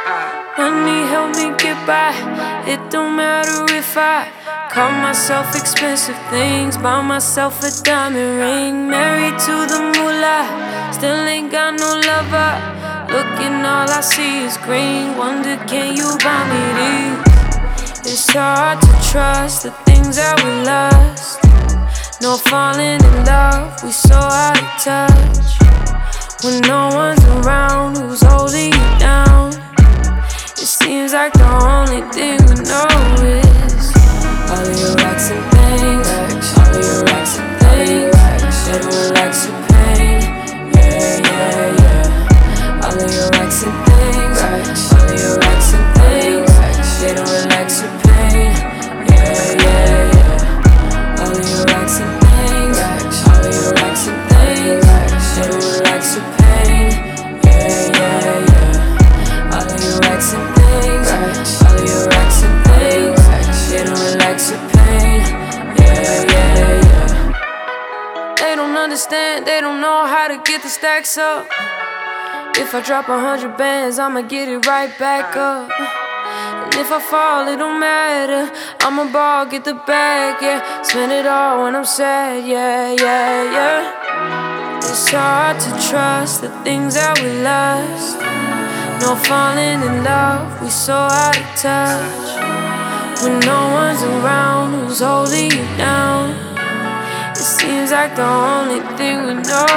Money help me get by. It don't matter if I call myself expensive things, buy myself a diamond ring, married to the moolah, still ain't got no lover. Looking, all I see is green. Wonder, can you buy me these? It's hard to trust the things that we lost. No falling in love, we so out of touch. When no one's around, who's holding you down? It seems like the only thing we know is all of your racks and things, all of your racks and things. They don't relax your pain, yeah, yeah, yeah. All of your racks and things, all of your racks and things. They don't relax your pain, yeah, yeah, yeah. All of your racks and things, all of your racks and things. They don't relax your pain, yeah, yeah, yeah. All of your racks and things, all of your racks and things. They don't relax your pain, yeah, yeah, yeah. They don't understand, they don't know how to get the stacks up. If I drop 100 bands, I'ma get it right back up. And if I fall, it don't matter. I'ma ball, get the bag, yeah. Spend it all when I'm sad, yeah, yeah, yeah. It's hard to trust the things that we lost. No falling in love, we so out of touch. When no one's around, who's holding you down? It seems like the only thing we know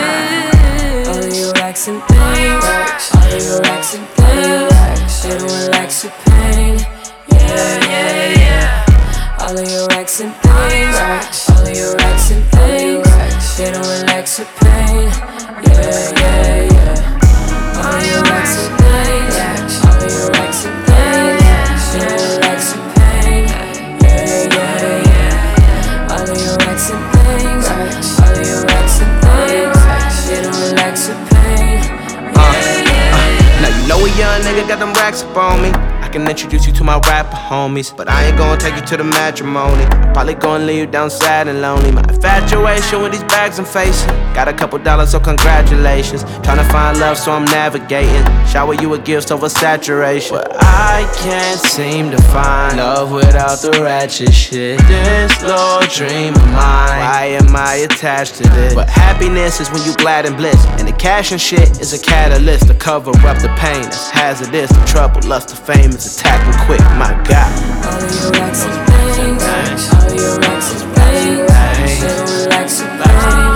is all of your racks and things, all of your racks and things. They don't relax your pain, yeah, yeah, yeah. All of your racks and things, all of your racks and things. They don't relax your pain, yeah, yeah, yeah. All of your racks and things, all of your racks and things. They don't relax your pain, yeah, yeah, yeah. All of your racks and things, all of your racks and things. They don't relax your pain, yeah, yeah, yeah. Now you know a young nigga got them racks up on me. I can introduce you to my rapper homies, but I ain't gonna take you to the matrimony. Probably gonna leave you down sad and lonely. My infatuation with these bags I'm facing. Got a couple dollars, so congratulations. Tryna find love, so I'm navigating. Shower you with gifts over saturation. But I can't seem to find love without the ratchet shit. This little dream of mine, why am I attached to this? But happiness is when you glad and bliss, and the cash and shit is a catalyst to cover up the pain that's hazardous. The trouble, lust, the fame is attacking quick, my God. All of your racks and things, all of your racks and things. They don't relax your pain.